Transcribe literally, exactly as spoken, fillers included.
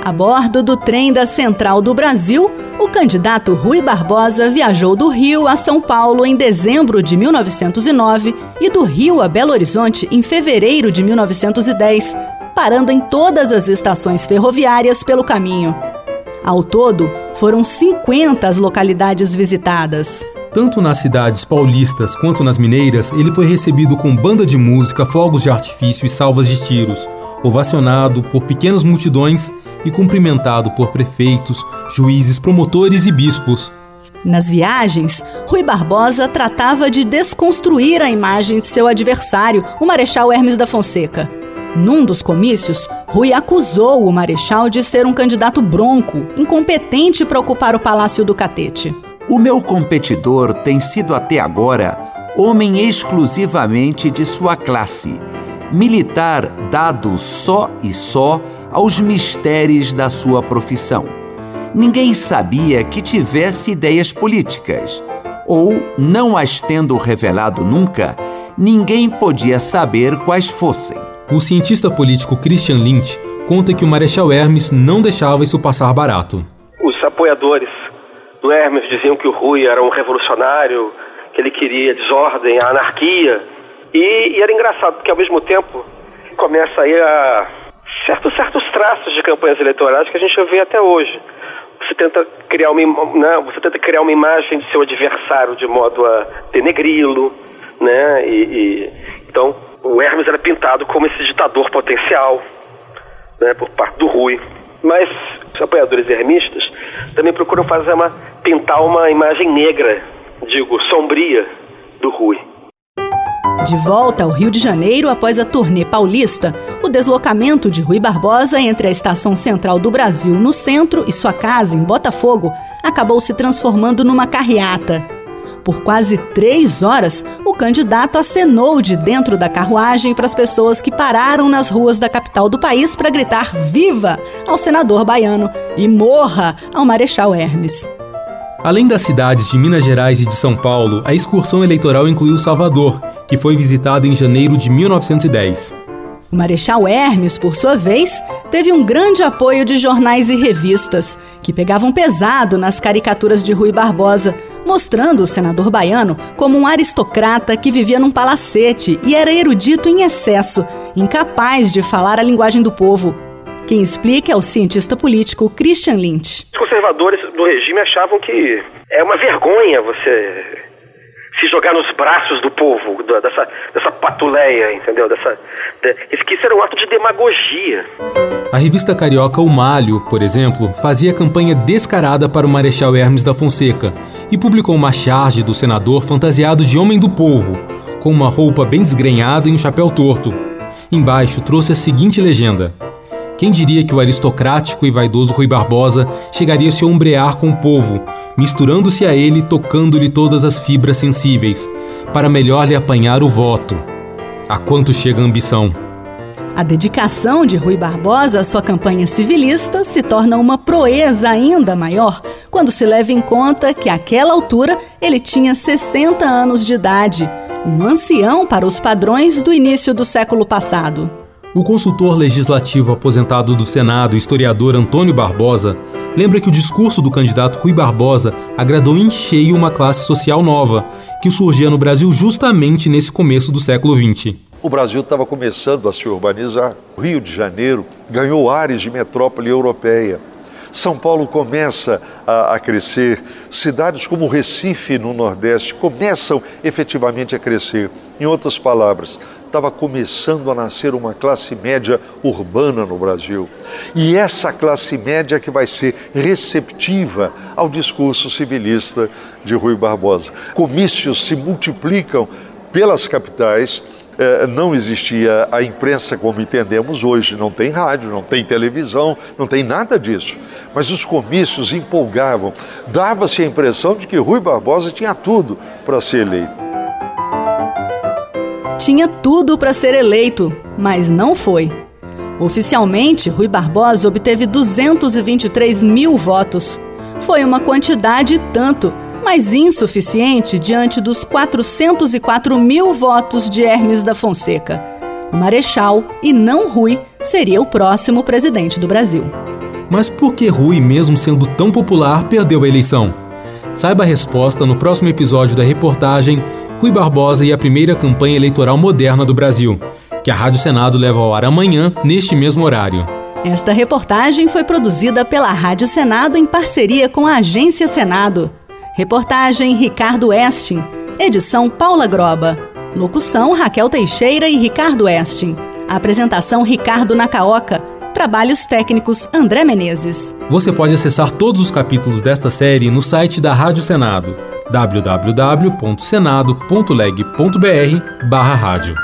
A bordo do trem da Central do Brasil, o candidato Rui Barbosa viajou do Rio a São Paulo em dezembro de mil novecentos e nove e do Rio a Belo Horizonte em fevereiro de mil novecentos e dez, parando em todas as estações ferroviárias pelo caminho. Ao todo, foram cinquenta as localidades visitadas. Tanto nas cidades paulistas quanto nas mineiras, ele foi recebido com banda de música, fogos de artifício e salvas de tiros, ovacionado por pequenas multidões e cumprimentado por prefeitos, juízes, promotores e bispos. Nas viagens, Rui Barbosa tratava de desconstruir a imagem de seu adversário, o Marechal Hermes da Fonseca. Num dos comícios, Rui acusou o Marechal de ser um candidato bronco, incompetente para ocupar o Palácio do Catete. O meu competidor tem sido até agora homem exclusivamente de sua classe, militar dado só e só aos mistérios da sua profissão. Ninguém sabia que tivesse ideias políticas, ou, não as tendo revelado nunca, ninguém podia saber quais fossem. O cientista político Christian Lynch conta que o Marechal Hermes não deixava isso passar barato. Os apoiadores do Hermes diziam que o Rui era um revolucionário, que ele queria desordem, a anarquia. E, e era engraçado, porque ao mesmo tempo começa aí a certos, certos traços de campanhas eleitorais que a gente vê até hoje. Você tenta criar uma, né, você tenta criar uma imagem de seu adversário de modo a denegri-lo, né? E, e, então, o Hermes era pintado como esse ditador potencial, né, por parte do Rui. Mas os apoiadores hermistas também procuram fazer uma, pintar uma imagem negra, digo, sombria, do Rui. De volta ao Rio de Janeiro após a turnê paulista, o deslocamento de Rui Barbosa entre a Estação Central do Brasil, no centro, e sua casa, em Botafogo, acabou se transformando numa carreata. Por quase três horas, o candidato acenou de dentro da carruagem para as pessoas que pararam nas ruas da capital do país para gritar "Viva!" ao senador baiano e "Morra!" ao Marechal Hermes. Além das cidades de Minas Gerais e de São Paulo, a excursão eleitoral incluiu Salvador, que foi visitada em janeiro de mil novecentos e dez. O Marechal Hermes, por sua vez, teve um grande apoio de jornais e revistas, que pegavam pesado nas caricaturas de Rui Barbosa, mostrando o senador baiano como um aristocrata que vivia num palacete e era erudito em excesso, incapaz de falar a linguagem do povo. Quem explica é o cientista político Christian Lynch. Os conservadores do regime achavam que é uma vergonha você se jogar nos braços do povo, dessa, dessa patuleia, entendeu? Dessa, de, que isso era um ato de demagogia. A revista carioca O Malho, por exemplo, fazia campanha descarada para o Marechal Hermes da Fonseca e publicou uma charge do senador fantasiado de homem do povo, com uma roupa bem desgrenhada e um chapéu torto. Embaixo trouxe a seguinte legenda: quem diria que o aristocrático e vaidoso Rui Barbosa chegaria a se ombrear com o povo, misturando-se a ele e tocando-lhe todas as fibras sensíveis, para melhor lhe apanhar o voto. A quanto chega a ambição? A dedicação de Rui Barbosa à sua campanha civilista se torna uma proeza ainda maior quando se leva em conta que, àquela altura, ele tinha sessenta anos de idade, um ancião para os padrões do início do século passado. O consultor legislativo aposentado do Senado, historiador Antônio Barbosa, lembra que o discurso do candidato Rui Barbosa agradou em cheio uma classe social nova, que surgia no Brasil justamente nesse começo do século vinte. O Brasil estava começando a se urbanizar. O Rio de Janeiro ganhou ares de metrópole europeia. São Paulo começa a, a crescer. Cidades como Recife, no Nordeste, começam efetivamente a crescer. Em outras palavras, estava começando a nascer uma classe média urbana no Brasil. E essa classe média que vai ser receptiva ao discurso civilista de Rui Barbosa. Comícios se multiplicam pelas capitais. É, não existia a imprensa como entendemos hoje, não tem rádio, não tem televisão, não tem nada disso. Mas os comícios empolgavam, dava-se a impressão de que Rui Barbosa tinha tudo para ser eleito. Tinha tudo para ser eleito, mas não foi. Oficialmente, Rui Barbosa obteve duzentos e vinte e três mil votos. Foi uma quantidade tanto, mas insuficiente diante dos quatrocentos e quatro mil votos de Hermes da Fonseca. O Marechal, e não Rui, seria o próximo presidente do Brasil. Mas por que Rui, mesmo sendo tão popular, perdeu a eleição? Saiba a resposta no próximo episódio da reportagem Rui Barbosa e a primeira campanha eleitoral moderna do Brasil, que a Rádio Senado leva ao ar amanhã, neste mesmo horário. Esta reportagem foi produzida pela Rádio Senado em parceria com a Agência Senado. Reportagem Ricardo Estin. Edição Paula Groba. Locução Raquel Teixeira e Ricardo Estin. Apresentação Ricardo Nacaoca. Trabalhos técnicos André Menezes. Você pode acessar todos os capítulos desta série no site da Rádio Senado, w w w ponto senado ponto leg ponto b r barra rádio.